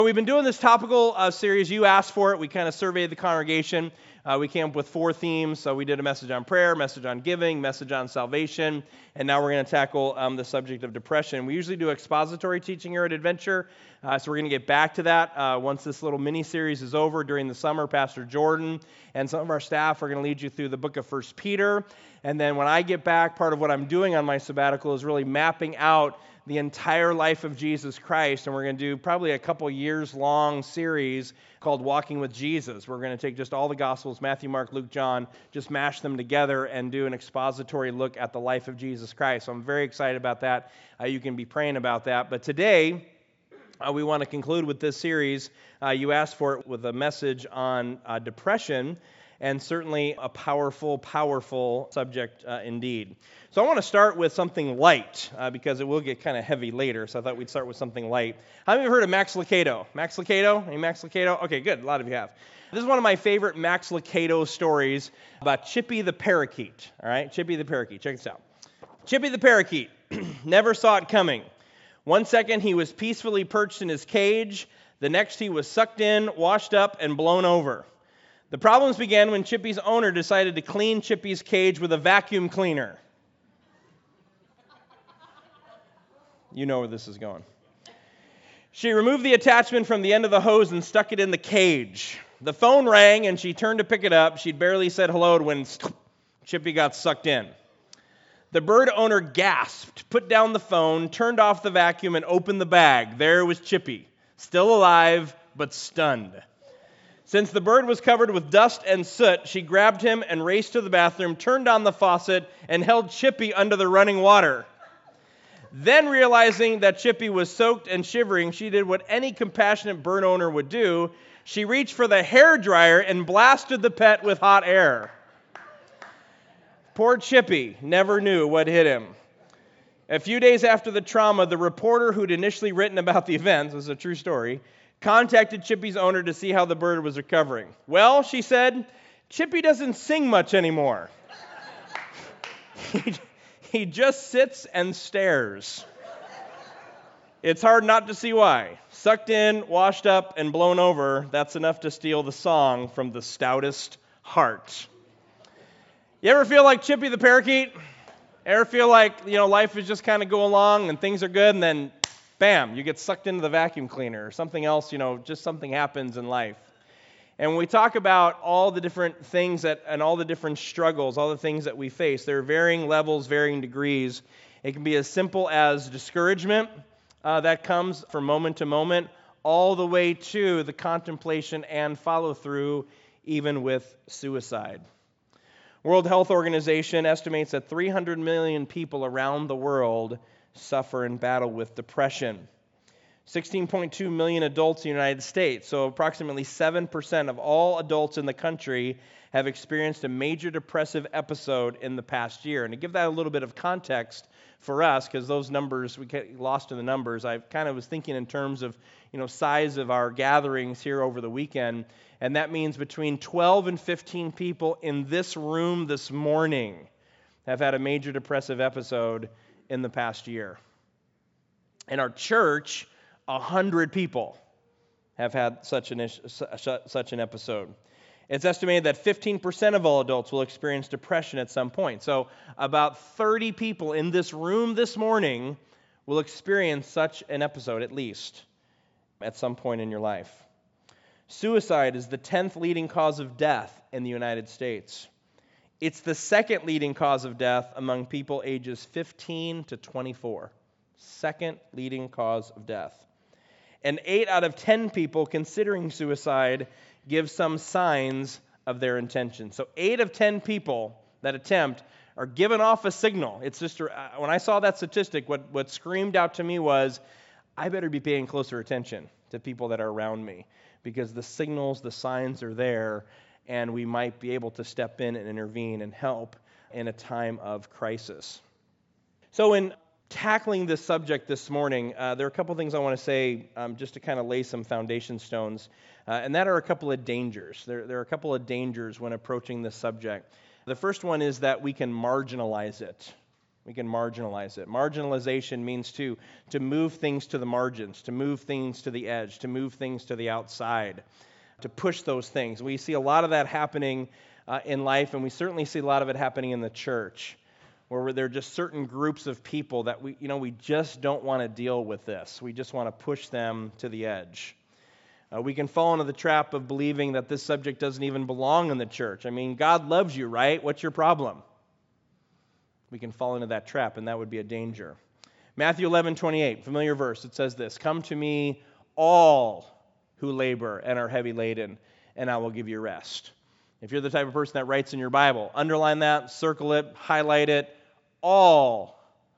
We've been doing this topical series. You asked for it. We kind of surveyed the congregation. We came up with 4 themes. So we did a message on prayer, message on giving, message on salvation, and now we're going to tackle the subject of depression. We usually do expository teaching here at Adventure, so we're going to get back to that once this little mini-series is over during the summer. Pastor Jordan and some of our staff are going to lead you through the book of 1 Peter, and then when I get back, part of what I'm doing on my sabbatical is really mapping out the entire life of Jesus Christ, and we're going to do probably a couple years long series called Walking with Jesus. We're going to take just all the Gospels, Matthew, Mark, Luke, John, just mash them together and do an expository look at the life of Jesus Christ. So I'm very excited about that. You can be praying about that. But today, we want to conclude with this series. You asked for it with a message on depression, and certainly a powerful, powerful subject indeed. So I want to start with something light, because it will get kind of heavy later, so I thought we'd start with something light. How many of you have heard of Max Lucado? Max Lucado? Any Max Lucado? Okay, good. A lot of you have. This is one of my favorite Max Lucado stories about Chippy the parakeet. All right, Chippy the parakeet. Check this out. Chippy the parakeet never saw it coming. One second he was peacefully perched in his cage. The next he was sucked in, washed up, and blown over. The problems began when Chippy's owner decided to clean Chippy's cage with a vacuum cleaner. You know where this is going. She removed the attachment from the end of the hose and stuck it in the cage. The phone rang and she turned to pick it up. She'd barely said hello when Chippy got sucked in. The bird owner gasped, put down the phone, turned off the vacuum, and opened the bag. There was Chippy, still alive but stunned. Since the bird was covered with dust and soot, she grabbed him and raced to the bathroom, turned on the faucet, and held Chippy under the running water. Then, realizing that Chippy was soaked and shivering, she did what any compassionate bird owner would do. She reached for the hairdryer and blasted the pet with hot air. Poor Chippy never knew what hit him. A few days after the trauma, the reporter who'd initially written about the event, this is a true story, contacted Chippy's owner to see how the bird was recovering. Well, she said, Chippy doesn't sing much anymore. He just sits and stares. It's hard not to see why. Sucked in, washed up, and blown over, that's enough to steal the song from the stoutest heart. You ever feel like Chippy the parakeet? Ever feel like, life is just kind of going along and things are good, and then bam, you get sucked into the vacuum cleaner or something else, just something happens in life. And when we talk about all the different things and all the different struggles, all the things that we face, there are varying levels, varying degrees. It can be as simple as discouragement that comes from moment to moment, all the way to the contemplation and follow-through, even with suicide. World Health Organization estimates that 300 million people around the world suffer and battle with depression. 16.2 million adults in the United States, so approximately 7% of all adults in the country have experienced a major depressive episode in the past year. And to give that a little bit of context for us, because those numbers, we get lost in the numbers, I kind of was thinking in terms of, size of our gatherings here over the weekend, and that means between 12 and 15 people in this room this morning have had a major depressive episode in the past year. In our church, 100 people have had such an episode. It's estimated that 15% of all adults will experience depression at some point. So about 30 people in this room this morning will experience such an episode, at least, at some point in your life. Suicide is the 10th leading cause of death in the United States. It's the second leading cause of death among people ages 15 to 24. Second leading cause of death. And 8 out of 10 people considering suicide give some signs of their intention. So 8 of 10 people that attempt are giving off a signal. It's just, when I saw that statistic, what screamed out to me was, I better be paying closer attention to people that are around me, because the signals, the signs are there, and we might be able to step in and intervene and help in a time of crisis. So in tackling this subject this morning, there are a couple things I want to say just to kind of lay some foundation stones, and that are a couple of dangers. There are a couple of dangers when approaching this subject. The first one is that we can marginalize it. We can marginalize it. Marginalization means to move things to the margins, to move things to the edge, to move things to the outside, to push those things. We see a lot of that happening in life, and we certainly see a lot of it happening in the church, where there are just certain groups of people that we just don't want to deal with this. We just want to push them to the edge. We can fall into the trap of believing that this subject doesn't even belong in the church. I mean, God loves you, right? What's your problem? We can fall into that trap, and that would be a danger. Matthew 11:28, familiar verse. It says this, "Come to me, all who labor and are heavy laden, and I will give you rest." If you're the type of person that writes in your Bible, underline that, circle it, highlight it. All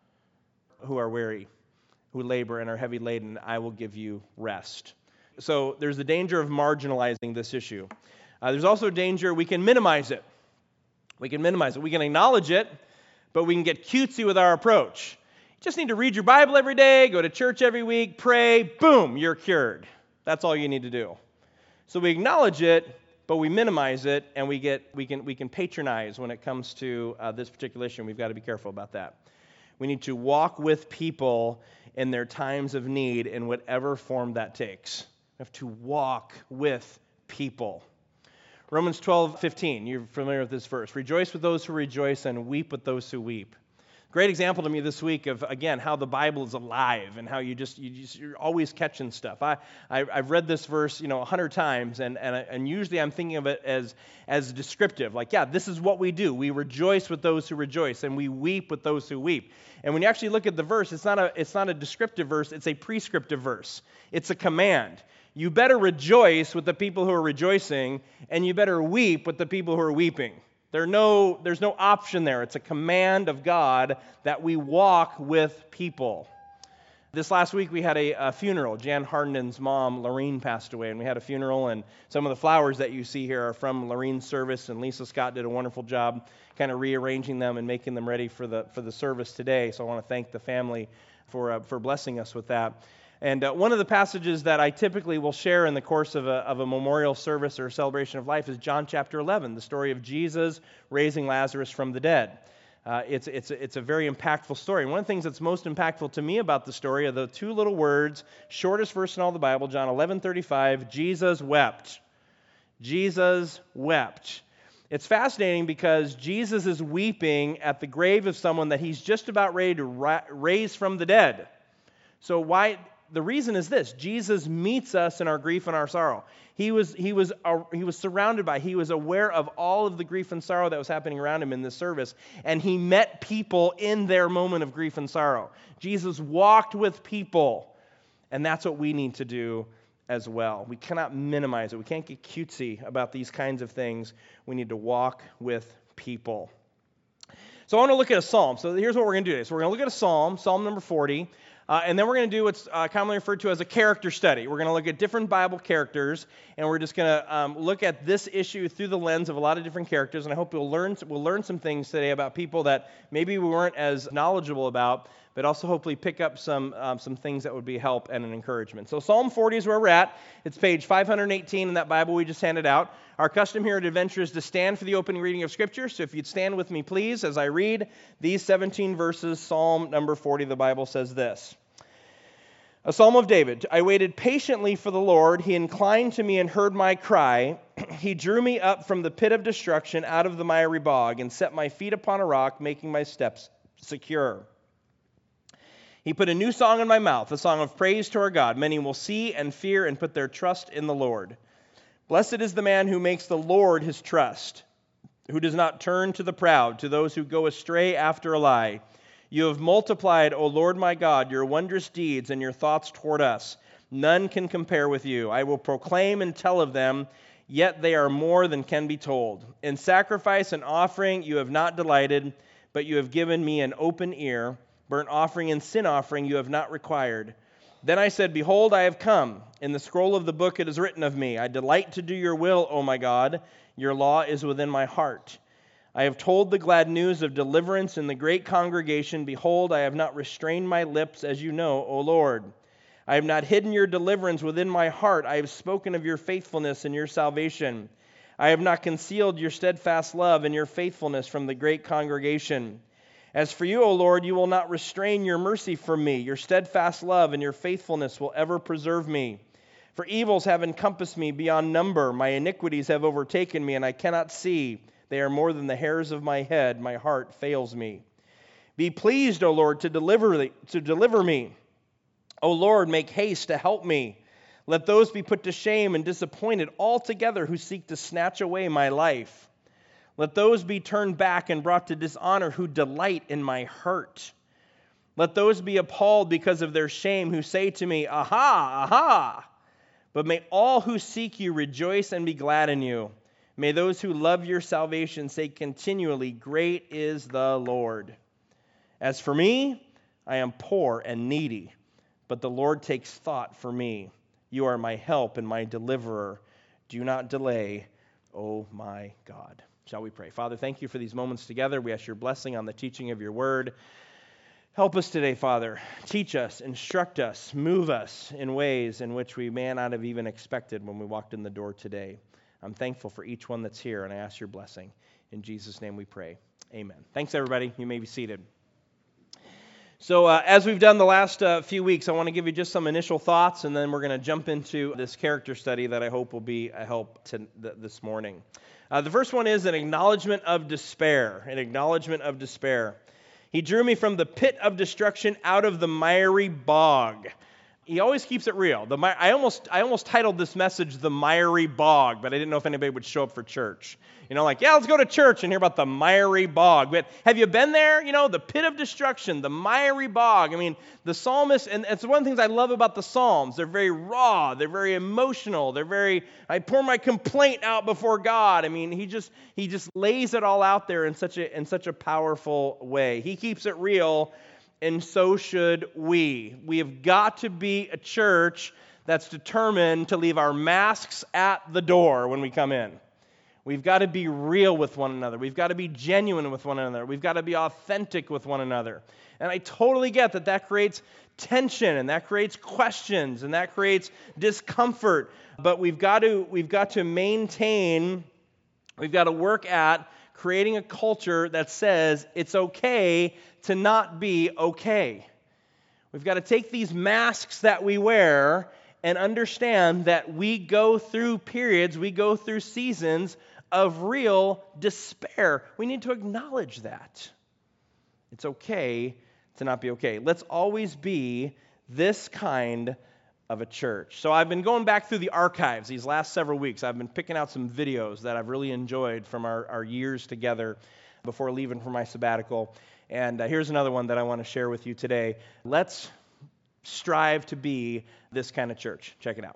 who are weary, who labor and are heavy laden, I will give you rest. So there's the danger of marginalizing this issue. There's also a danger we can minimize it. We can minimize it. We can acknowledge it, but we can get cutesy with our approach. You just need to read your Bible every day, go to church every week, pray, boom, you're cured. That's all you need to do. So we acknowledge it, but we minimize it, and we can patronize when it comes to this particular issue. We've got to be careful about that. We need to walk with people in their times of need in whatever form that takes. We have to walk with people. Romans 12:15, you're familiar with this verse. "Rejoice with those who rejoice and weep with those who weep." Great example to me this week of, again, how the Bible is alive and how you're always catching stuff. I've read this verse 100 times, and usually I'm thinking of it as descriptive. Like, yeah, this is what we do. We rejoice with those who rejoice, and we weep with those who weep. And when you actually look at the verse, it's not a descriptive verse, it's a prescriptive verse. It's a command. You better rejoice with the people who are rejoicing, and you better weep with the people who are weeping. There's no option there. It's a command of God that we walk with people. This last week we had a funeral. Jan Hardenden's mom, Lorene, passed away, and we had a funeral, and some of the flowers that you see here are from Lorene's service, and Lisa Scott did a wonderful job kind of rearranging them and making them ready for the service today. So I want to thank the family for blessing us with that. And one of the passages that I typically will share in the course of a memorial service or a celebration of life is John chapter 11, the story of Jesus raising Lazarus from the dead. It's a very impactful story. And one of the things that's most impactful to me about the story are the two little words, shortest verse in all the Bible, John 11:35, Jesus wept. Jesus wept. It's fascinating because Jesus is weeping at the grave of someone that he's just about ready to raise from the dead. So why? The reason is this: Jesus meets us in our grief and our sorrow. He was surrounded by, he was aware of all of the grief and sorrow that was happening around him in this service, and he met people in their moment of grief and sorrow. Jesus walked with people, and that's what we need to do as well. We cannot minimize it. We can't get cutesy about these kinds of things. We need to walk with people. So I want to look at a psalm. So here's what we're going to do today. So we're going to look at a psalm, Psalm number 40. And then we're going to do what's commonly referred to as a character study. We're going to look at different Bible characters, and we're just going to look at this issue through the lens of a lot of different characters. And I hope we'll learn some things today about people that maybe we weren't as knowledgeable about, but also hopefully pick up some things that would be help and an encouragement. So Psalm 40 is where we're at. It's page 518 in that Bible we just handed out. Our custom here at Adventure is to stand for the opening reading of Scripture. So if you'd stand with me, please, as I read these 17 verses. Psalm number 40, the Bible says this. A psalm of David. I waited patiently for the Lord. He inclined to me and heard my cry. He drew me up from the pit of destruction, out of the miry bog, and set my feet upon a rock, making my steps secure. He put a new song in my mouth, a song of praise to our God. Many will see and fear and put their trust in the Lord. Blessed is the man who makes the Lord his trust, who does not turn to the proud, to those who go astray after a lie. You have multiplied, O Lord my God, your wondrous deeds and your thoughts toward us. None can compare with you. I will proclaim and tell of them, yet they are more than can be told. In sacrifice and offering you have not delighted, but you have given me an open ear. Burnt offering and sin offering you have not required. Then I said, Behold, I have come. In the scroll of the book it is written of me, I delight to do your will, O my God. Your law is within my heart. I have told the glad news of deliverance in the great congregation. Behold, I have not restrained my lips, as you know, O Lord. I have not hidden your deliverance within my heart. I have spoken of your faithfulness and your salvation. I have not concealed your steadfast love and your faithfulness from the great congregation. As for you, O Lord, you will not restrain your mercy from me. Your steadfast love and your faithfulness will ever preserve me. For evils have encompassed me beyond number. My iniquities have overtaken me, and I cannot see. They are more than the hairs of my head. My heart fails me. Be pleased, O Lord, to deliver me. O Lord, make haste to help me. Let those be put to shame and disappointed altogether who seek to snatch away my life. Let those be turned back and brought to dishonor who delight in my hurt. Let those be appalled because of their shame who say to me, Aha, aha! But may all who seek you rejoice and be glad in you. May those who love your salvation say continually, Great is the Lord. As for me, I am poor and needy, but the Lord takes thought for me. You are my help and my deliverer. Do not delay, O my God. Shall we pray? Father, thank you for these moments together. We ask your blessing on the teaching of your word. Help us today, Father. Teach us, instruct us, move us in ways in which we may not have even expected when we walked in the door today. I'm thankful for each one that's here, and I ask your blessing. In Jesus' name we pray. Amen. Thanks, everybody. You may be seated. So as we've done the last few weeks, I want to give you just some initial thoughts, and then we're going to jump into this character study that I hope will be a help this morning. The first one is an acknowledgement of despair. An acknowledgement of despair. He drew me from the pit of destruction out of the miry bog. He always keeps it real. I almost titled this message The Miry Bog, but I didn't know if anybody would show up for church. Let's go to church and hear about the miry bog. But have you been there? The pit of destruction, the miry bog. The psalmist, and it's one of the things I love about the Psalms. They're very raw. They're very emotional. I pour my complaint out before God. He just lays it all out there in such a powerful way. He keeps it real, and so should we. We have got to be a church that's determined to leave our masks at the door when we come in. We've got to be real with one another. We've got to be genuine with one another. We've got to be authentic with one another. And I totally get that creates tension, and that creates questions, and that creates discomfort. But we've got to maintain, we've got to work at creating a culture that says it's okay to not be okay. We've got to take these masks that we wear and understand that we go through periods, we go through seasons of real despair. We need to acknowledge that. It's okay to not be okay. Let's always be this kind of a church. So I've been going back through the archives these last several weeks. I've been picking out some videos that I've really enjoyed from our years together before leaving for my sabbatical. And here's another one that I want to share with you today. Let's strive to be this kind of church. Check it out.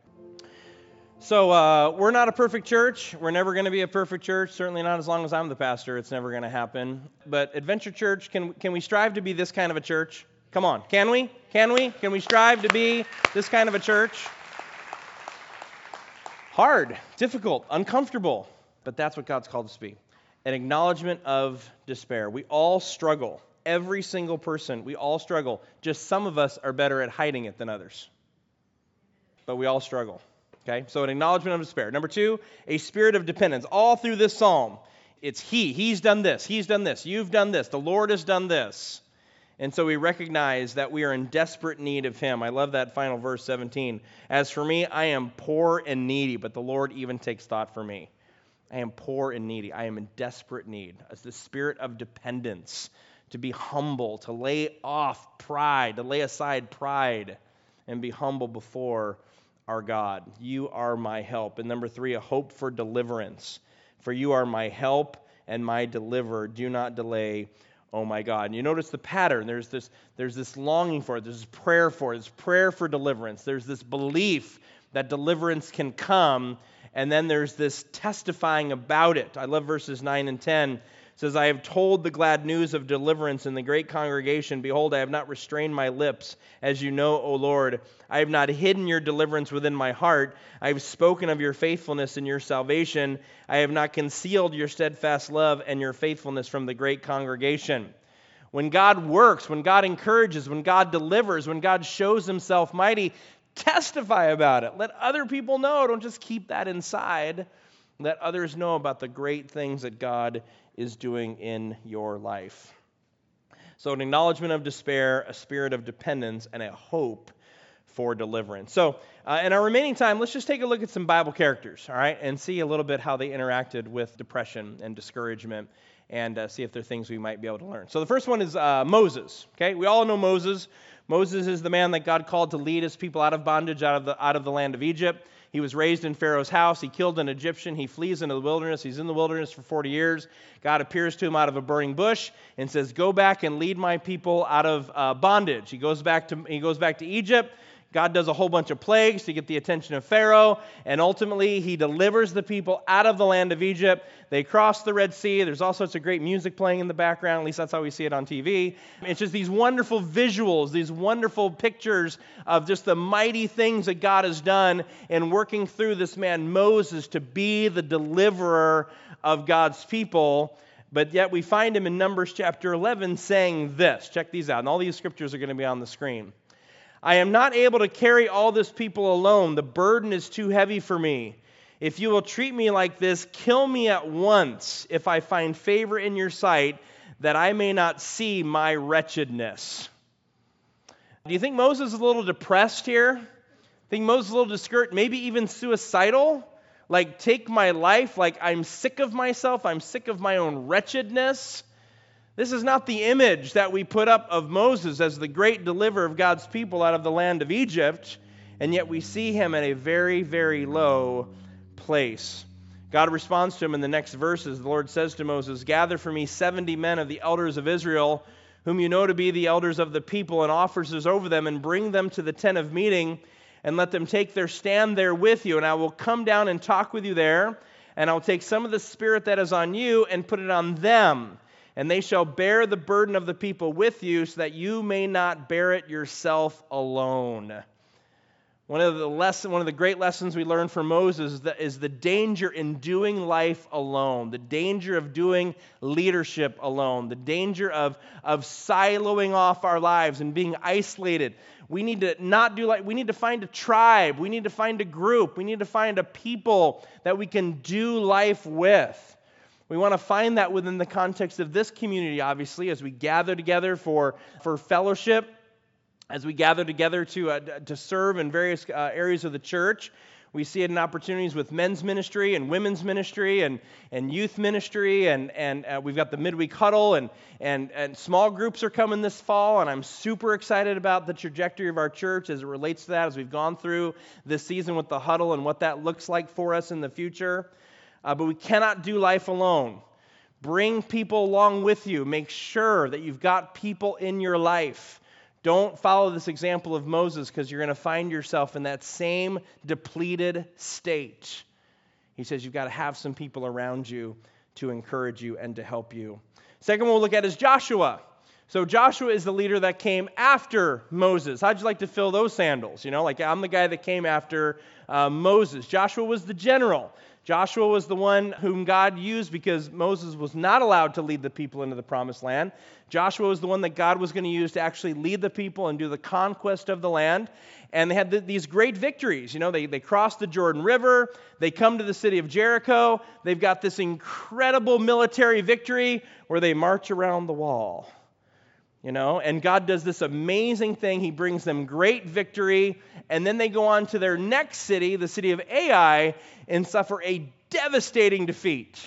So we're not a perfect church. We're never going to be a perfect church. Certainly not as long as I'm the pastor. It's never going to happen. But Adventure Church, can we strive to be this kind of a church? Come on. Can we? Can we strive to be this kind of a church? Hard, difficult, uncomfortable. But that's what God's called us to be. An acknowledgement of despair. We all struggle. Every single person, we all struggle. Just some of us are better at hiding it than others. But we all struggle. Okay? So an acknowledgement of despair. Number 2, a spirit of dependence. All through this psalm, it's He's done this. He's done this. You've done this. The Lord has done this. And so we recognize that we are in desperate need of Him. I love that final verse 17. As for me, I am poor and needy, but the Lord even takes thought for me. I am poor and needy. I am in desperate need. As the spirit of dependence, to be humble, to lay off pride, to lay aside pride, and be humble before our God. You are my help. And number 3, a hope for deliverance. For you are my help and my deliverer. Do not delay, oh my God. And you notice the pattern. There's this longing for it. There's prayer for it. There's prayer for deliverance. There's this belief that deliverance can come. And then there's this testifying about it. I love verses 9 and 10. It says, I have told the glad news of deliverance in the great congregation. Behold, I have not restrained my lips, as you know, O Lord. I have not hidden your deliverance within my heart. I have spoken of your faithfulness and your salvation. I have not concealed your steadfast love and your faithfulness from the great congregation. When God works, when God encourages, when God delivers, when God shows himself mighty, testify about it. Let other people know. Don't just keep that inside. Let others know about the great things that God is doing in your life. So an acknowledgement of despair, a spirit of dependence, and a hope for deliverance. So in our remaining time, let's just take a look at some Bible characters, all right, and see a little bit how they interacted with depression and discouragement, and see if there are things we might be able to learn. So the first one is Moses. Okay, we all know Moses. Moses is the man that God called to lead his people out of bondage, out of the land of Egypt. He was raised in Pharaoh's house. He killed an Egyptian. He flees into the wilderness. He's in the wilderness for 40 years. God appears to him out of a burning bush and says, "Go back and lead my people out of bondage." He goes back to Egypt. God does a whole bunch of plagues to get the attention of Pharaoh, and ultimately he delivers the people out of the land of Egypt. They cross the Red Sea. There's all sorts of great music playing in the background. At least that's how we see it on TV. It's just these wonderful visuals, these wonderful pictures of just the mighty things that God has done in working through this man Moses to be the deliverer of God's people. But yet we find him in Numbers chapter 11 saying this. Check these out. And all these scriptures are going to be on the screen. "I am not able to carry all this people alone. The burden is too heavy for me. If you will treat me like this, kill me at once if I find favor in your sight, that I may not see my wretchedness." Do you think Moses is a little depressed here? Think Moses is a little discouraged, maybe even suicidal? Like, take my life, like I'm sick of myself, I'm sick of my own wretchedness? This is not the image that we put up of Moses as the great deliverer of God's people out of the land of Egypt, and yet we see him at a very, very low place. God responds to him in the next verses. The Lord says to Moses, "Gather for me 70 men of the elders of Israel, whom you know to be the elders of the people and officers over them, and bring them to the tent of meeting, and let them take their stand there with you. And I will come down and talk with you there, and I will take some of the spirit that is on you and put it on them. And they shall bear the burden of the people with you, so that you may not bear it yourself alone." One of the great lessons we learn from Moses is the danger in doing life alone, the danger of doing leadership alone, the danger of siloing off our lives and being isolated. We need to find a tribe. We need to find a group. We need to find a people that we can do life with. We want to find that within the context of this community, obviously, as we gather together for fellowship, as we gather together to serve in various areas of the church. We see it in opportunities with men's ministry and women's ministry and youth ministry, and we've got the midweek huddle, and small groups are coming this fall, and I'm super excited about the trajectory of our church as it relates to that, as we've gone through this season with the huddle and what that looks like for us in the future. But we cannot do life alone. Bring people along with you. Make sure that you've got people in your life. Don't follow this example of Moses, because you're going to find yourself in that same depleted state. He says you've got to have some people around you to encourage you and to help you. Second one we'll look at is Joshua. So Joshua is the leader that came after Moses. How'd you like to fill those sandals? Like I'm the guy that came after Moses. Joshua was the general. Joshua was the one whom God used because Moses was not allowed to lead the people into the promised land. Joshua was the one that God was going to use to actually lead the people and do the conquest of the land. And they had these great victories. They crossed the Jordan River. They come to the city of Jericho. They've got this incredible military victory where they march around the wall. And God does this amazing thing. He brings them great victory, and then they go on to their next city, the city of Ai, and suffer a devastating defeat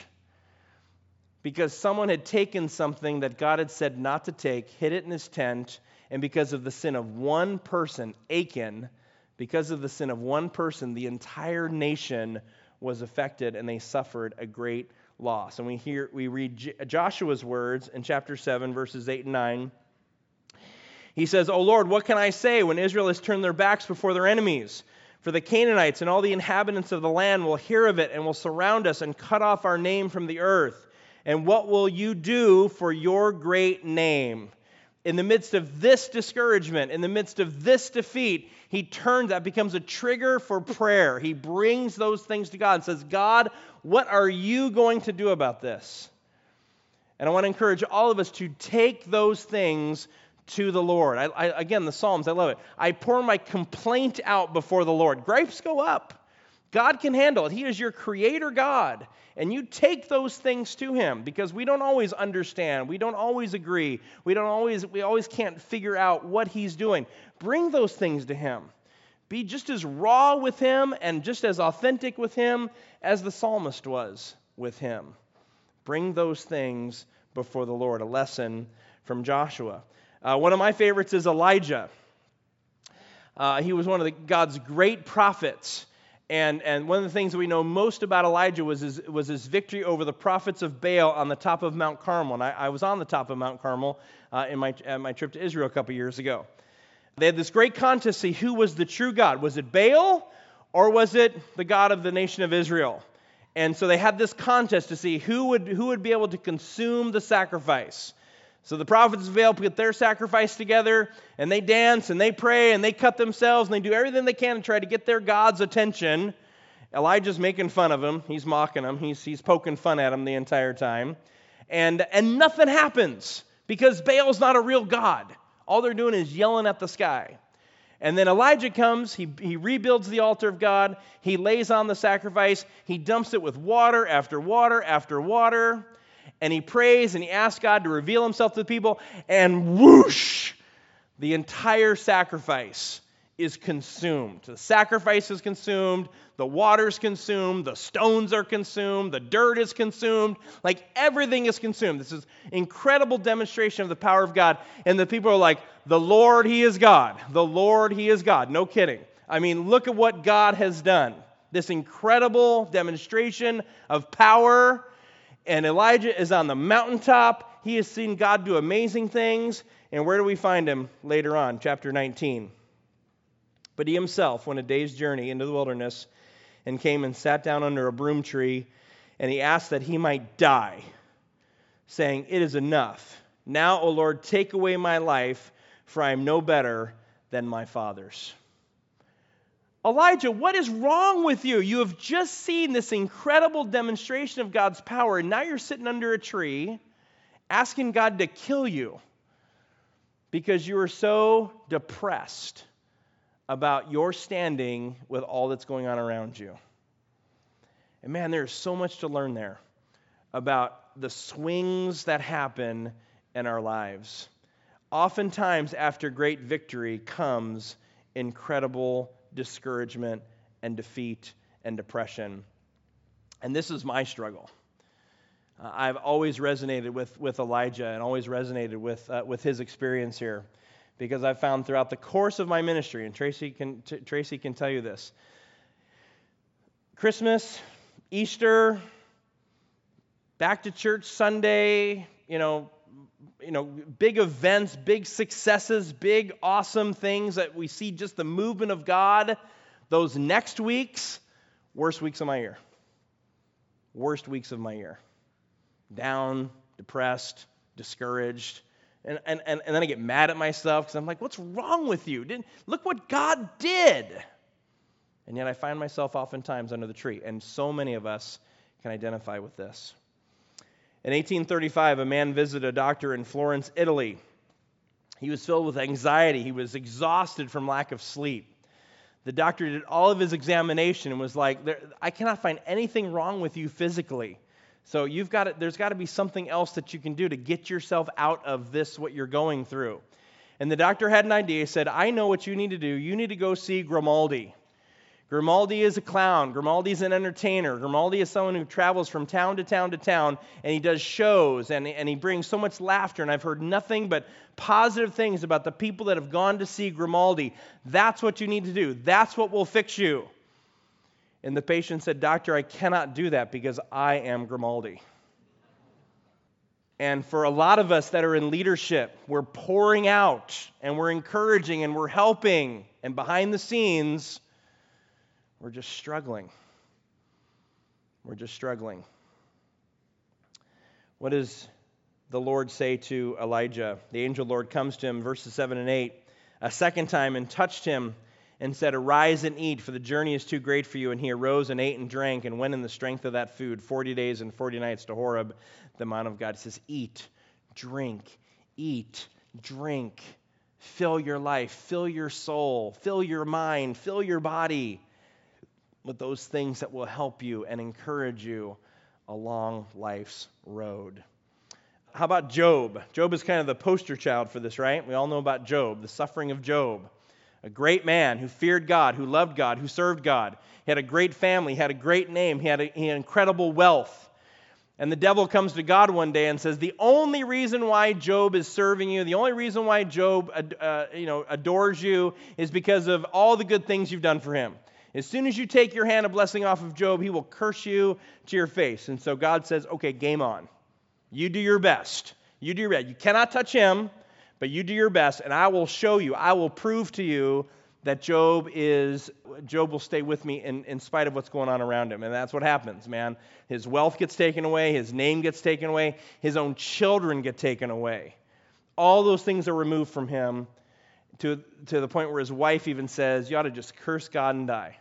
because someone had taken something that God had said not to take, hid it in his tent, and because of the sin of one person, Achan, because of the sin of one person, the entire nation was affected, and they suffered a great loss. And we read Joshua's words in chapter 7, verses 8 and 9. He says, "O Lord, what can I say when Israel has turned their backs before their enemies? For the Canaanites and all the inhabitants of the land will hear of it and will surround us and cut off our name from the earth. And what will you do for your great name?" In the midst of this discouragement, in the midst of this defeat, that becomes a trigger for prayer. He brings those things to God and says, "God, what are you going to do about this?" And I want to encourage all of us to take those things to the Lord. Again, the Psalms, I love it. I pour my complaint out before the Lord. Gripes go up. God can handle it. He is your creator God. And you take those things to him because we don't always understand. We don't always agree. We always can't figure out what he's doing. Bring those things to him. Be just as raw with him and just as authentic with him as the psalmist was with him. Bring those things before the Lord. A lesson from Joshua. One of my favorites is Elijah. He was one of God's great prophets. And one of the things that we know most about Elijah was his victory over the prophets of Baal on the top of Mount Carmel. And I was on the top of Mount Carmel in my trip to Israel a couple years ago. They had this great contest to see who was the true God. Was it Baal or was it the God of the nation of Israel? And so they had this contest to see who would be able to consume the sacrifice. So the prophets of Baal put their sacrifice together, and they dance, and they pray, and they cut themselves, and they do everything they can to try to get their God's attention. Elijah's making fun of him. He's mocking him. He's poking fun at him the entire time. And nothing happens because Baal's not a real God. All they're doing is yelling at the sky. And then Elijah comes, he rebuilds the altar of God, he lays on the sacrifice, he dumps it with water after water after water, and he prays and he asks God to reveal himself to the people, and whoosh, the entire sacrifice is consumed. The sacrifice is consumed, the water's consumed, the stones are consumed, the dirt is consumed, like everything is consumed. This is incredible demonstration of the power of God. And the people are like, the Lord, He is God. The Lord, He is God. No kidding. I mean, look at what God has done. This incredible demonstration of power. And Elijah is on the mountaintop. He has seen God do amazing things. And where do we find him later on? Chapter 19. But he himself went a day's journey into the wilderness and came and sat down under a broom tree, and he asked that he might die, saying, "It is enough. Now, O Lord, take away my life, for I am no better than my fathers." Elijah, what is wrong with you? You have just seen this incredible demonstration of God's power, and now you're sitting under a tree asking God to kill you because you are so depressed about your standing with all that's going on around you. And man, there's so much to learn there about the swings that happen in our lives. Oftentimes, after great victory comes incredible discouragement and defeat and depression. And this is my struggle. I've always resonated with Elijah and always resonated with his experience here, because I've found throughout the course of my ministry, and Tracy can tell you this, Christmas, Easter, back to church Sunday, big events, big successes, big awesome things that we see just the movement of God. Those next weeks, worst weeks of my year. Worst weeks of my year. Down, depressed, discouraged. And then I get mad at myself because I'm like, what's wrong with you? Look what God did. And yet I find myself oftentimes under the tree. And so many of us can identify with this. In 1835, a man visited a doctor in Florence, Italy. He was filled with anxiety. He was exhausted from lack of sleep. The doctor did all of his examination and was like, I cannot find anything wrong with you physically. So there's got to be something else that you can do to get yourself out of this, what you're going through. And the doctor had an idea. He said, I know what you need to do. You need to go see Grimaldi. Grimaldi is a clown. Grimaldi is an entertainer. Grimaldi is someone who travels from town to town to town, and he does shows, and he brings so much laughter, and I've heard nothing but positive things about the people that have gone to see Grimaldi. That's what you need to do. That's what will fix you. And the patient said, Doctor, I cannot do that because I am Grimaldi. And for a lot of us that are in leadership, we're pouring out, and we're encouraging, and we're helping, and behind the scenes, we're just struggling. We're just struggling. What does the Lord say to Elijah? The angel Lord comes to him, verses 7 and 8, a second time and touched him and said, Arise and eat, for the journey is too great for you. And he arose and ate and drank and went in the strength of that food 40 days and 40 nights to Horeb, the mount of God. It says, eat, drink, fill your life, fill your soul, fill your mind, fill your body. with those things that will help you and encourage you along life's road. How about Job? Job is kind of the poster child for this, right? We all know about Job, the suffering of Job. A great man who feared God, who loved God, who served God. He had a great family, he had a great name, he had incredible wealth. And the devil comes to God one day and says, the only reason why Job is serving you, the only reason why Job adores you is because of all the good things you've done for him. As soon as you take your hand of blessing off of Job, he will curse you to your face. And so God says, okay, game on. You do your best. You do your best. You cannot touch him, but you do your best, and I will show you, I will prove to you that Job will stay with me in spite of what's going on around him. And that's what happens, man. His wealth gets taken away, his name gets taken away, his own children get taken away. All those things are removed from him to the point where his wife even says, you ought to just curse God and die.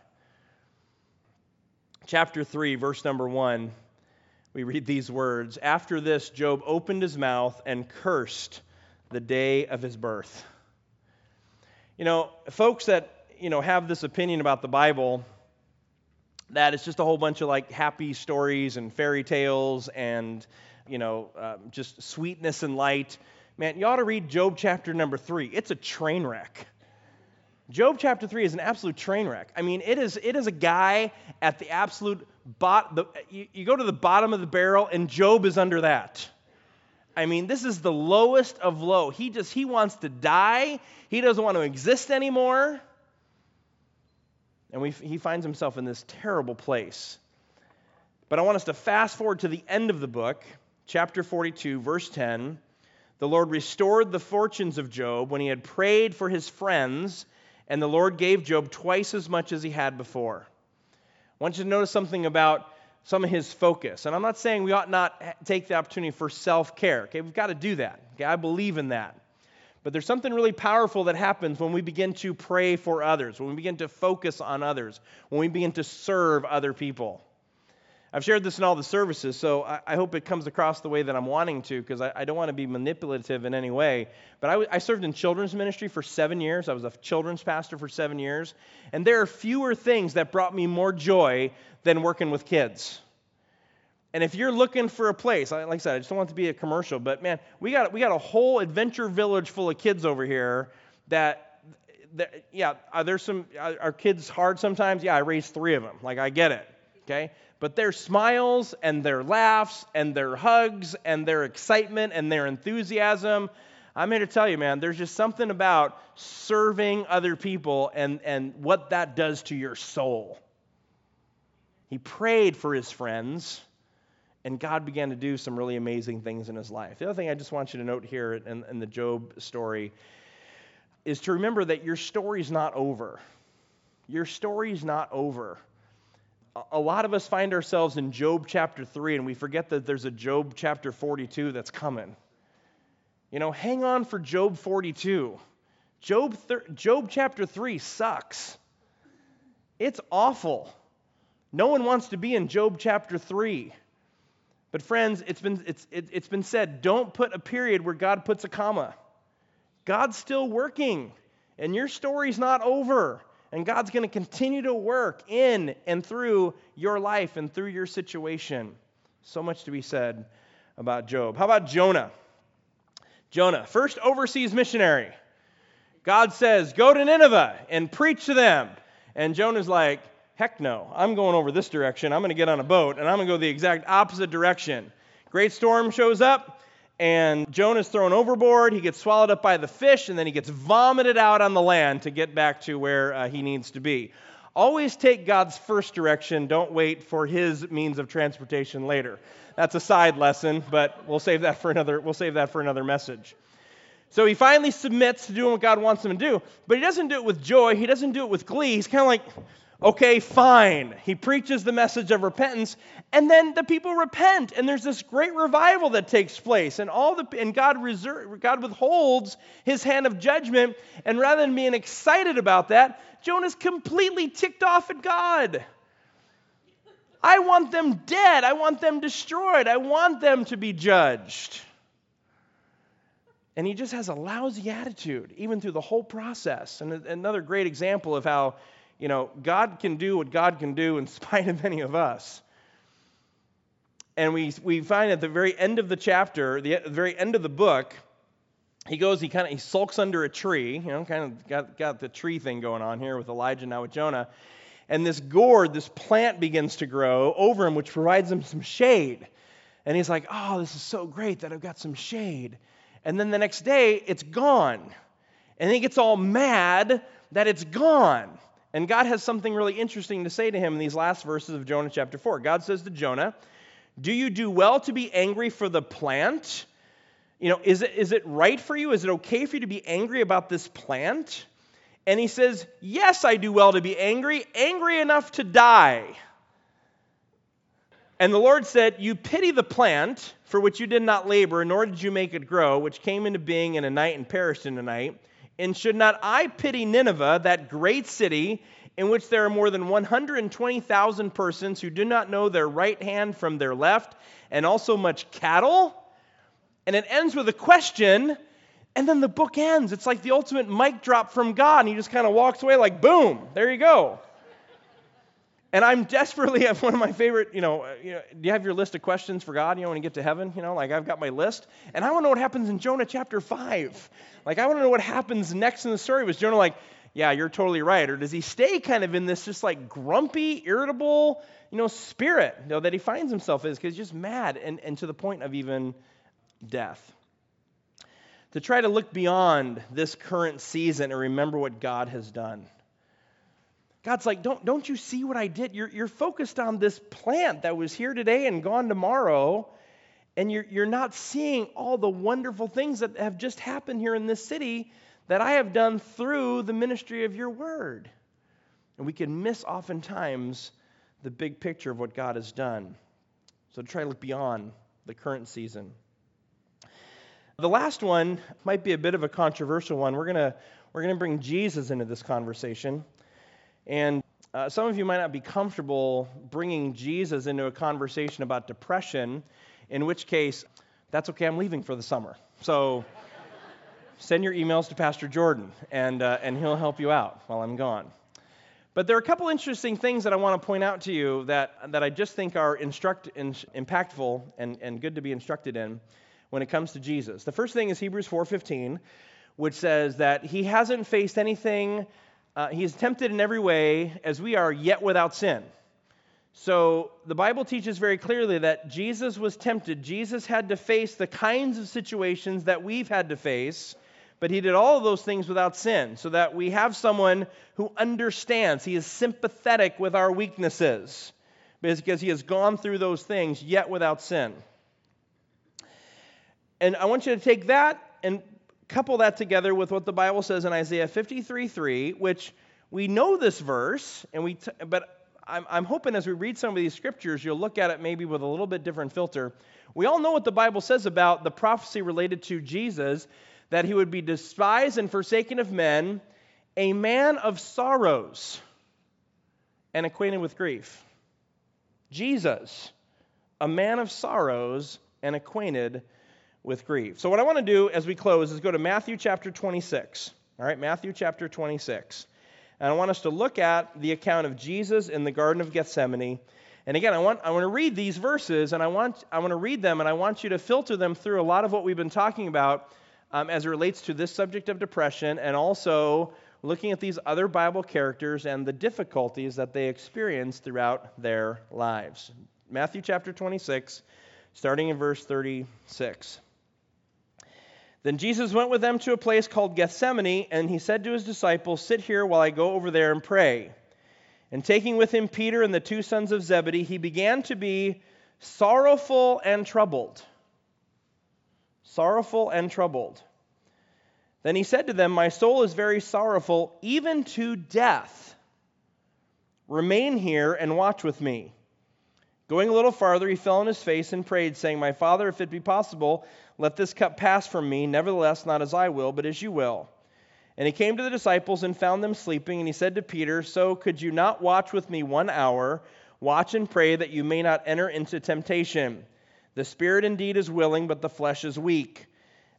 Chapter 3, verse number 1, we read these words. After this, Job opened his mouth and cursed the day of his birth. You know, folks that, have this opinion about the Bible, that it's just a whole bunch of like happy stories and fairy tales and, just sweetness and light. Man, you ought to read Job chapter number 3. It's a train wreck. Job chapter 3 is an absolute train wreck. I mean, it is a guy at the absolute bottom. You go to the bottom of the barrel, and Job is under that. I mean, this is the lowest of low. He wants to die. He doesn't want to exist anymore. And he finds himself in this terrible place. But I want us to fast forward to the end of the book, chapter 42, verse 10. The Lord restored the fortunes of Job when he had prayed for his friends, and the Lord gave Job twice as much as he had before. I want you to notice something about some of his focus. And I'm not saying we ought not take the opportunity for self-care. Okay, we've got to do that. Okay, I believe in that. But there's something really powerful that happens when we begin to pray for others, when we begin to focus on others, when we begin to serve other people. I've shared this in all the services, so I hope it comes across the way that I'm wanting to, because I don't want to be manipulative in any way. But I served in children's ministry for 7 years. I was a children's pastor for 7 years. And there are fewer things that brought me more joy than working with kids. And if you're looking for a place, like I said, I just don't want it to be a commercial, but man, we got a whole adventure village full of kids over here are kids hard sometimes? Yeah, I raised 3 of them. Like, I get it, okay? But their smiles and their laughs and their hugs and their excitement and their enthusiasm, I'm here to tell you, man, there's just something about serving other people and what that does to your soul. He prayed for his friends, and God began to do some really amazing things in his life. The other thing I just want you to note here in the Job story is to remember that your story's not over. Your story's not over. A lot of us find ourselves in Job chapter 3, and we forget that there's a Job chapter 42 that's coming. Hang on for Job 42. Job chapter 3 sucks. It's awful. No one wants to be in Job chapter 3. But friends, it's been said, don't put a period where God puts a comma. God's still working, and your story's not over. And God's going to continue to work in and through your life and through your situation. So much to be said about Job. How about Jonah? Jonah, first overseas missionary. God says, go to Nineveh and preach to them. And Jonah's like, heck no, I'm going over this direction. I'm going to get on a boat, and I'm going to go the exact opposite direction. Great storm shows up, and Jonah's thrown overboard. He gets swallowed up by the fish, and then he gets vomited out on the land to get back to where he needs to be. Always take God's first direction. Don't wait for his means of transportation later. That's a side lesson, but we'll save that for another message. So he finally submits to doing what God wants him to do, but he doesn't do it with joy. He doesn't do it with glee. He's kind of like, okay, fine. He preaches the message of repentance, and then the people repent, and there's this great revival that takes place, and God withholds his hand of judgment, and rather than being excited about that, Jonah's completely ticked off at God. I want them dead. I want them destroyed. I want them to be judged. And he just has a lousy attitude, even through the whole process. And another great example of how God can do what God can do in spite of any of us. And we find at the very end of the chapter, the very end of the book, he sulks under a tree, kind of got the tree thing going on here with Elijah, now with Jonah. And this gourd, this plant begins to grow over him, which provides him some shade. And he's like, oh, this is so great that I've got some shade. And then the next day, it's gone. And he gets all mad that it's gone. And God has something really interesting to say to him in these last verses of Jonah chapter 4. God says to Jonah, do you do well to be angry for the plant? Is it right for you? Is it okay for you to be angry about this plant? And he says, yes, I do well to be angry enough to die. And the Lord said, you pity the plant for which you did not labor, nor did you make it grow, which came into being in a night and perished in a night. And should not I pity Nineveh, that great city, in which there are more than 120,000 persons who do not know their right hand from their left, and also much cattle? And it ends with a question, and then the book ends. It's like the ultimate mic drop from God, and he just kind of walks away like, boom, there you go. And I'm desperately, one of my favorite, do you have your list of questions for God, when you get to heaven? I've got my list. And I want to know what happens in Jonah chapter 5. I want to know what happens next in the story. Was Jonah like, yeah, you're totally right? Or does he stay kind of in this just grumpy, irritable, spirit, that he finds himself in because he's just mad and to the point of even death? To try to look beyond this current season and remember what God has done. God's like, don't you see what I did? You're focused on this plant that was here today and gone tomorrow, and you're not seeing all the wonderful things that have just happened here in this city that I have done through the ministry of your word. And we can miss oftentimes the big picture of what God has done. So try to look beyond the current season. The last one might be a bit of a controversial one. We're gonna bring Jesus into this conversation. And some of you might not be comfortable bringing Jesus into a conversation about depression, in which case, that's okay, I'm leaving for the summer. So send your emails to Pastor Jordan, and he'll help you out while I'm gone. But there are a couple interesting things that I want to point out to you that I just think are impactful and good to be instructed in when it comes to Jesus. The first thing is Hebrews 4:15, which says that he hasn't faced anything. He is tempted in every way as we are, yet without sin. So the Bible teaches very clearly that Jesus was tempted. Jesus had to face the kinds of situations that we've had to face, but he did all of those things without sin, so that we have someone who understands. He is sympathetic with our weaknesses because he has gone through those things, yet without sin. And I want you to take that and couple that together with what the Bible says in Isaiah 53:3, which we know this verse, but I'm hoping as we read some of these scriptures, you'll look at it maybe with a little bit different filter. We all know what the Bible says about the prophecy related to Jesus, that he would be despised and forsaken of men, a man of sorrows and acquainted with grief. Jesus, a man of sorrows and acquainted with grief. So what I want to do as we close is go to Matthew chapter 26. All right, Matthew chapter 26. And I want us to look at the account of Jesus in the Garden of Gethsemane. And again, I want to read these verses, and I want to read them, and I want you to filter them through a lot of what we've been talking about as it relates to this subject of depression, and also looking at these other Bible characters and the difficulties that they experience throughout their lives. Matthew chapter 26, starting in verse 36. Then Jesus went with them to a place called Gethsemane, and he said to his disciples, sit here while I go over there and pray. And taking with him Peter and the two sons of Zebedee, he began to be sorrowful and troubled. Sorrowful and troubled. Then he said to them, my soul is very sorrowful, even to death. Remain here and watch with me. Going a little farther, he fell on his face and prayed, saying, my Father, if it be possible, let this cup pass from me. Nevertheless, not as I will, but as you will. And he came to the disciples and found them sleeping, and he said to Peter, so could you not watch with me 1 hour? Watch and pray that you may not enter into temptation. The spirit indeed is willing, but the flesh is weak.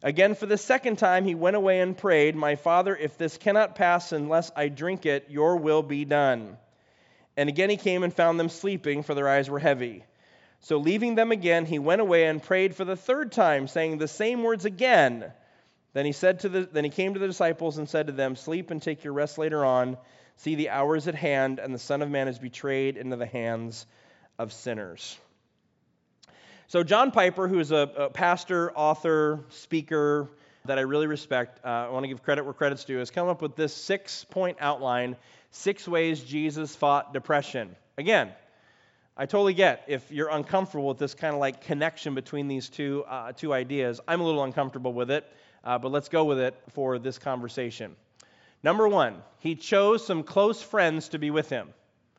Again, for the second time, he went away and prayed, "My Father, if this cannot pass unless I drink it, your will be done." And again he came and found them sleeping, for their eyes were heavy. So leaving them again, he went away and prayed for the third time, saying the same words again. Then he came to the disciples and said to them, "Sleep and take your rest later on. See, the hour is at hand, and the Son of Man is betrayed into the hands of sinners." So John Piper, who is a pastor, author, speaker that I really respect, I want to give credit where credit's due, has come up with this 6-point outline, 6 ways Jesus fought depression. Again, I totally get if you're uncomfortable with this kind of like connection between these two ideas. I'm a little uncomfortable with it, but let's go with it for this conversation. Number 1, he chose some close friends to be with him.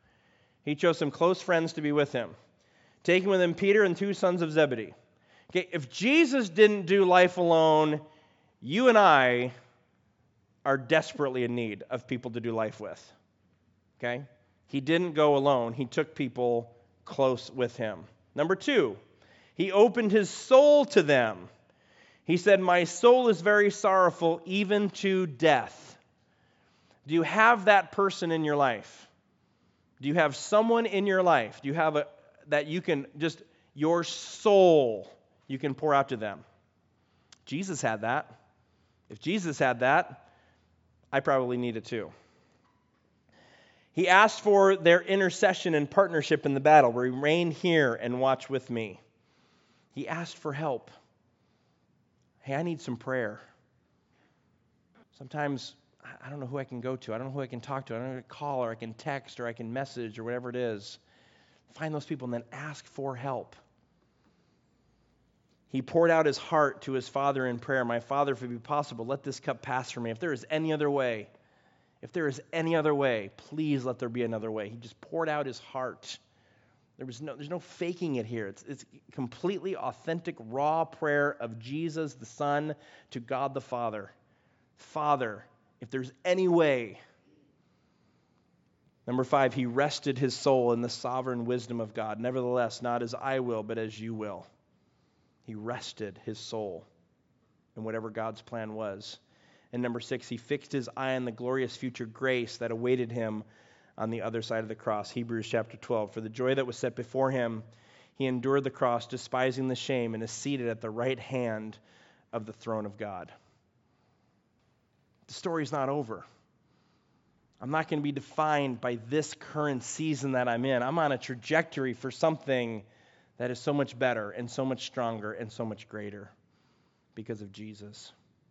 Taking with him Peter and 2 sons of Zebedee. Okay, if Jesus didn't do life alone, you and I are desperately in need of people to do life with. Okay? He didn't go alone. He took people close with him. Number 2, he opened his soul to them. He said, "My soul is very sorrowful, even to death." Do you have that person in your life? Do you have someone in your life? Do you have that you can just, your soul, you can pour out to them? Jesus had that. If Jesus had that, I probably need it too. He asked for their intercession and partnership in the battle. "Remain here and watch with me." He asked for help. Hey, I need some prayer. Sometimes I don't know who I can go to. I don't know who I can talk to. I don't know who to call, or I can text, or I can message, or whatever it is. Find those people and then ask for help. He poured out his heart to his Father in prayer. "My Father, if it be possible, let this cup pass from me. If there is any other way, please let there be another way." He just poured out his heart. There's no faking it here. It's completely authentic, raw prayer of Jesus the Son to God the Father. "Father, if there's any way." Number 5, he rested his soul in the sovereign wisdom of God. "Nevertheless, not as I will, but as you will." He rested his soul in whatever God's plan was. And number 6, he fixed his eye on the glorious future grace that awaited him on the other side of the cross. Hebrews chapter 12. "For the joy that was set before him, he endured the cross, despising the shame, and is seated at the right hand of the throne of God." The story's not over. I'm not going to be defined by this current season that I'm in. I'm on a trajectory for something that is so much better and so much stronger and so much greater because of Jesus.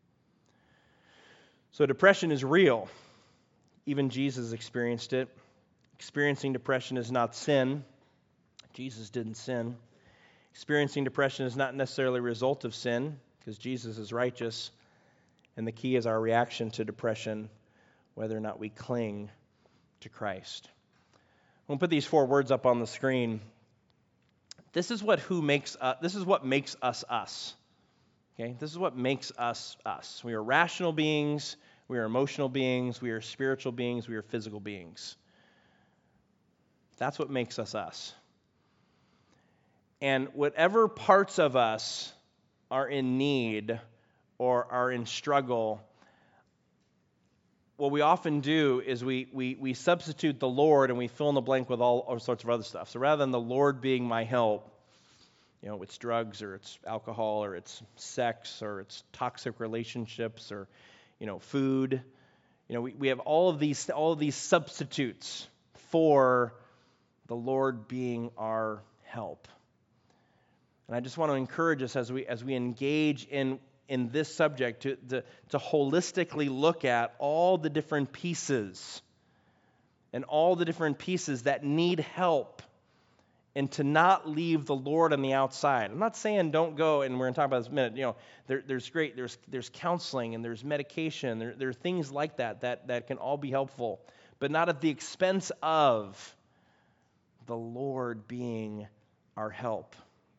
So depression is real. Even Jesus experienced it. Experiencing depression is not sin. Jesus didn't sin. Experiencing depression is not necessarily a result of sin, because Jesus is righteous. And the key is our reaction to depression, whether or not we cling to Christ. I'm going to put these 4 words up on the screen. This is what makes us us. Okay? This is what makes us us. We are rational beings, we are emotional beings, we are spiritual beings, we are physical beings. That's what makes us us. And whatever parts of us are in need or are in struggle, what we often do is we substitute the Lord and we fill in the blank with all sorts of other stuff. So rather than the Lord being my help, it's drugs or it's alcohol or it's sex or it's toxic relationships or, food. We have all of these substitutes for the Lord being our help. And I just want to encourage us as we engage in this subject to holistically look at all the different pieces and all the different pieces that need help, and to not leave the Lord on the outside. I'm not saying don't go, and we're going to talk about this in a minute. There's counseling and there's medication. There are things like that can all be helpful, but not at the expense of the Lord being our help.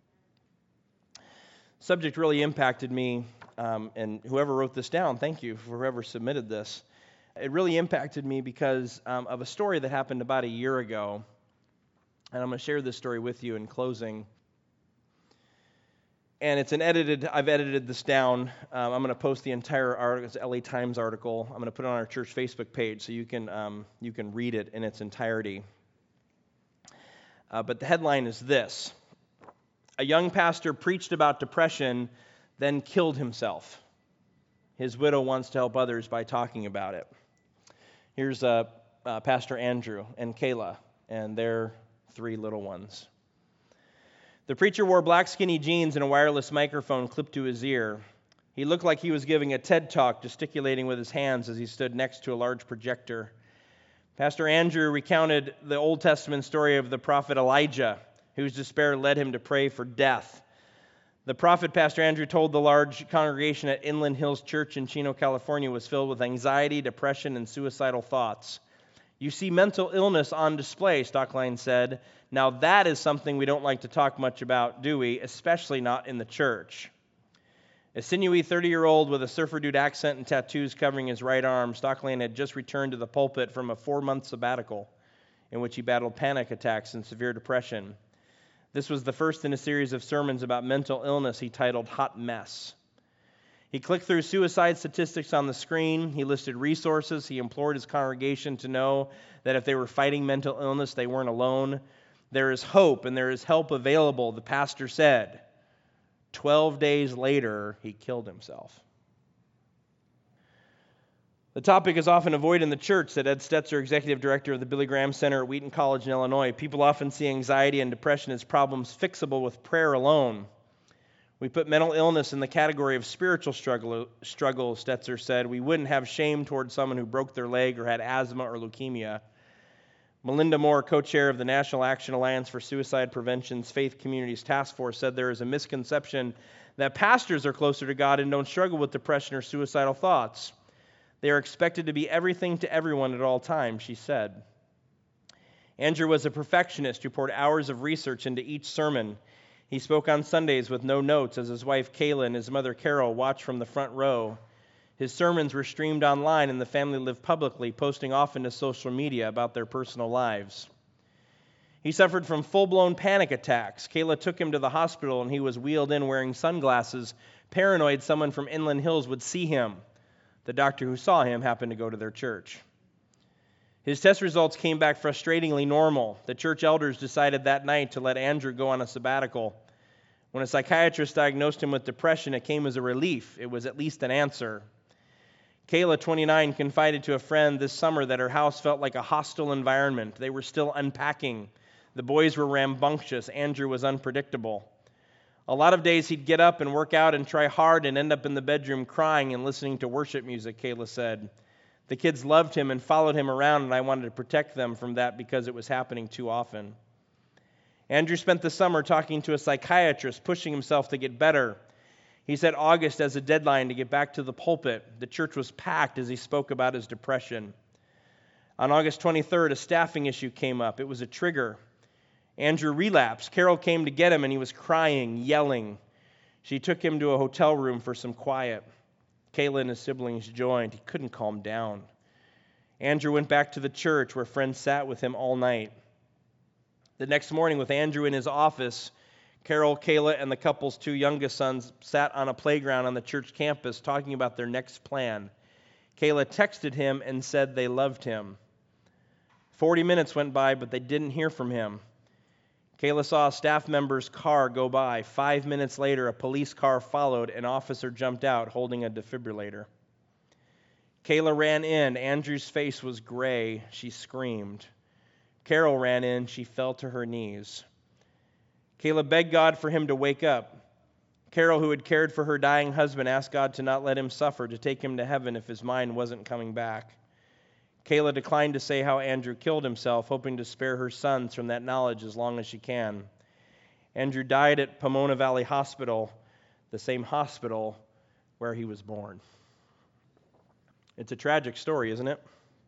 Subject really impacted me, and whoever wrote this down, thank you for whoever submitted this. It really impacted me because of a story that happened about a year ago, and I'm going to share this story with you in closing. And I've edited this down. I'm going to post the entire article. It's an LA Times article. I'm going to put it on our church Facebook page so you can read it in its entirety. But the headline is this: a young pastor preached about depression, then killed himself. His widow wants to help others by talking about it. Here's Pastor Andrew and Kayla and their 3 little ones. The preacher wore black skinny jeans and a wireless microphone clipped to his ear. He looked like he was giving a TED Talk, gesticulating with his hands as he stood next to a large projector. Pastor Andrew recounted the Old Testament story of the prophet Elijah, whose despair led him to pray for death. The prophet, Pastor Andrew told the large congregation at Inland Hills Church in Chino, California, was filled with anxiety, depression, and suicidal thoughts. You see mental illness on display, Stockline said. Now that is something we don't like to talk much about, do we? Especially not in the church. A sinewy 30-year-old with a surfer dude accent and tattoos covering his right arm, Stockline had just returned to the pulpit from a 4-month sabbatical in which he battled panic attacks and severe depression. This was the first in a series of sermons about mental illness he titled Hot Mess. He clicked through suicide statistics on the screen. He listed resources. He implored his congregation to know that if they were fighting mental illness, they weren't alone. There is hope and there is help available, the pastor said. 12 days later, he killed himself. The topic is often avoided in the church, said Ed Stetzer, executive director of the Billy Graham Center at Wheaton College in Illinois. People often see anxiety and depression as problems fixable with prayer alone. We put mental illness in the category of spiritual struggle, Stetzer said. We wouldn't have shame towards someone who broke their leg or had asthma or leukemia. Melinda Moore, co-chair of the National Action Alliance for Suicide Prevention's Faith Communities Task Force, said there is a misconception that pastors are closer to God and don't struggle with depression or suicidal thoughts. They are expected to be everything to everyone at all times, she said. Andrew was a perfectionist who poured hours of research into each sermon. He spoke on Sundays with no notes as his wife Kayla and his mother Carol watched from the front row. His sermons were streamed online and the family lived publicly, posting often to social media about their personal lives. He suffered from full-blown panic attacks. Kayla took him to the hospital and he was wheeled in wearing sunglasses, paranoid someone from Inland Hills would see him. The doctor who saw him happened to go to their church. His test results came back frustratingly normal. The church elders decided that night to let Andrew go on a sabbatical. When a psychiatrist diagnosed him with depression, it came as a relief. It was at least an answer. Kayla, 29, confided to a friend this summer that her house felt like a hostile environment. They were still unpacking. The boys were rambunctious. Andrew was unpredictable. A lot of days he'd get up and work out and try hard and end up in the bedroom crying and listening to worship music, Kayla said. The kids loved him and followed him around, and I wanted to protect them from that because it was happening too often. Andrew spent the summer talking to a psychiatrist, pushing himself to get better. He set August as a deadline to get back to the pulpit. The church was packed as he spoke about his depression. On August 23rd, a staffing issue came up. It was a trigger. Andrew relapsed. Carol came to get him, and he was crying, yelling. She took him to a hotel room for some quiet. Kayla and his siblings joined. He couldn't calm down. Andrew went back to the church where friends sat with him all night. The next morning, with Andrew in his office, Carol, Kayla, and the couple's 2 youngest sons sat on a playground on the church campus talking about their next plan. Kayla texted him and said they loved him. 40 minutes went by, but they didn't hear from him. Kayla saw a staff member's car go by. 5 minutes later, a police car followed. An officer jumped out holding a defibrillator. Kayla ran in. Andrew's face was gray. She screamed. Carol ran in. She fell to her knees. Kayla begged God for him to wake up. Carol, who had cared for her dying husband, asked God to not let him suffer, to take him to heaven if his mind wasn't coming back. Kayla declined to say how Andrew killed himself, hoping to spare her sons from that knowledge as long as she can. Andrew died at Pomona Valley Hospital, the same hospital where he was born. It's a tragic story, isn't it?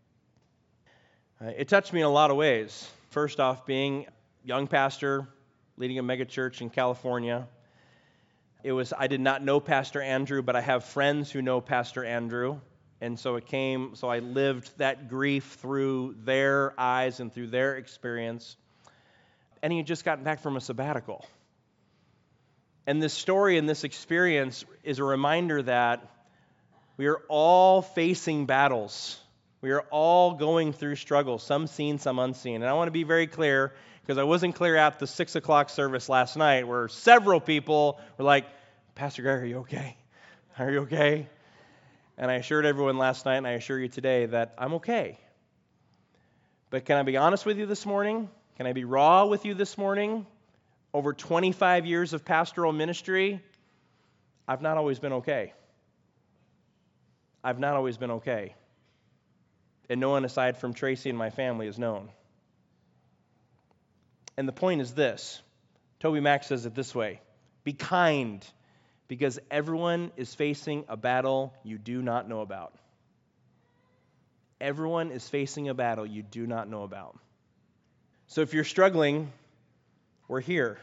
It touched me in a lot of ways. First off, being a young pastor, leading a megachurch in California. I did not know Pastor Andrew, but I have friends who know Pastor Andrew. And so I lived that grief through their eyes and through their experience. And he had just gotten back from a sabbatical. And this story and this experience is a reminder that we are all facing battles. We are all going through struggles, some seen, some unseen. And I want to be very clear, because I wasn't clear at the 6 o'clock service last night, where several people were like, Pastor Greg, are you okay? Are you okay? And I assured everyone last night, and I assure you today, that I'm okay. But can I be honest with you this morning? Can I be raw with you this morning? Over 25 years of pastoral ministry, I've not always been okay. I've not always been okay. And no one aside from Tracy and my family is known. And the point is this. Toby Mack says it this way. Be kind, because everyone is facing a battle you do not know about. Everyone is facing a battle you do not know about. So if you're struggling, we're here.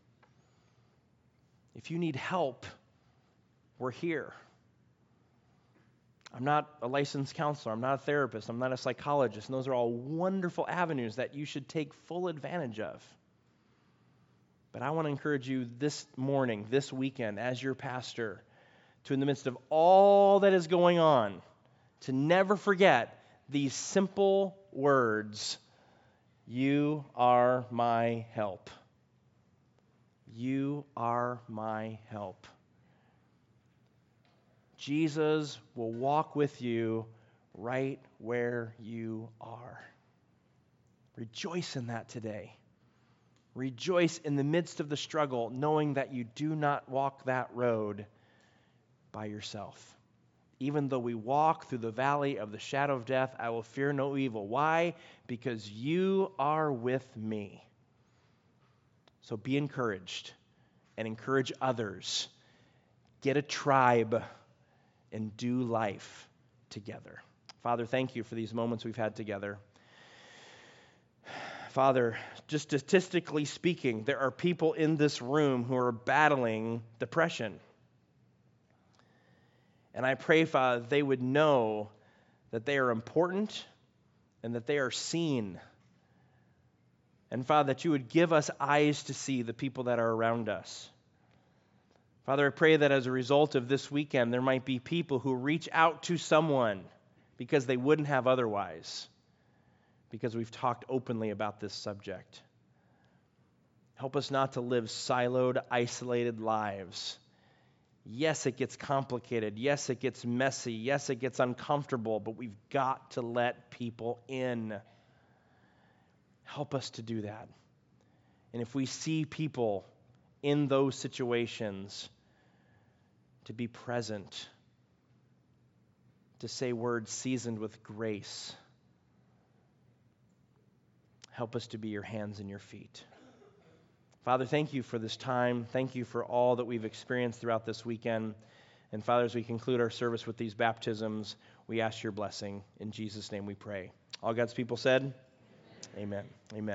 If you need help, we're here. I'm not a licensed counselor. I'm not a therapist. I'm not a psychologist. And those are all wonderful avenues that you should take full advantage of. But I want to encourage you this morning, this weekend, as your pastor, to in the midst of all that is going on, to never forget these simple words, you are my help. You are my help. Jesus will walk with you right where you are. Rejoice in that today. Rejoice in the midst of the struggle, knowing that you do not walk that road by yourself. Even though we walk through the valley of the shadow of death, I will fear no evil. Why? Because you are with me. So be encouraged and encourage others. Get a tribe and do life together. Father, thank you for these moments we've had together. Father, just statistically speaking, there are people in this room who are battling depression. And I pray, Father, they would know that they are important and that they are seen. And Father, that you would give us eyes to see the people that are around us. Father, I pray that as a result of this weekend, there might be people who reach out to someone because they wouldn't have otherwise, because we've talked openly about this subject. Help us not to live siloed, isolated lives. Yes, it gets complicated. Yes, it gets messy. Yes, it gets uncomfortable, but we've got to let people in. Help us to do that. And if we see people in those situations, to be present, to say words seasoned with grace. Help us to be your hands and your feet. Father, thank you for this time. Thank you for all that we've experienced throughout this weekend. And Father, as we conclude our service with these baptisms, we ask your blessing. In Jesus' name we pray. All God's people said, amen. Amen.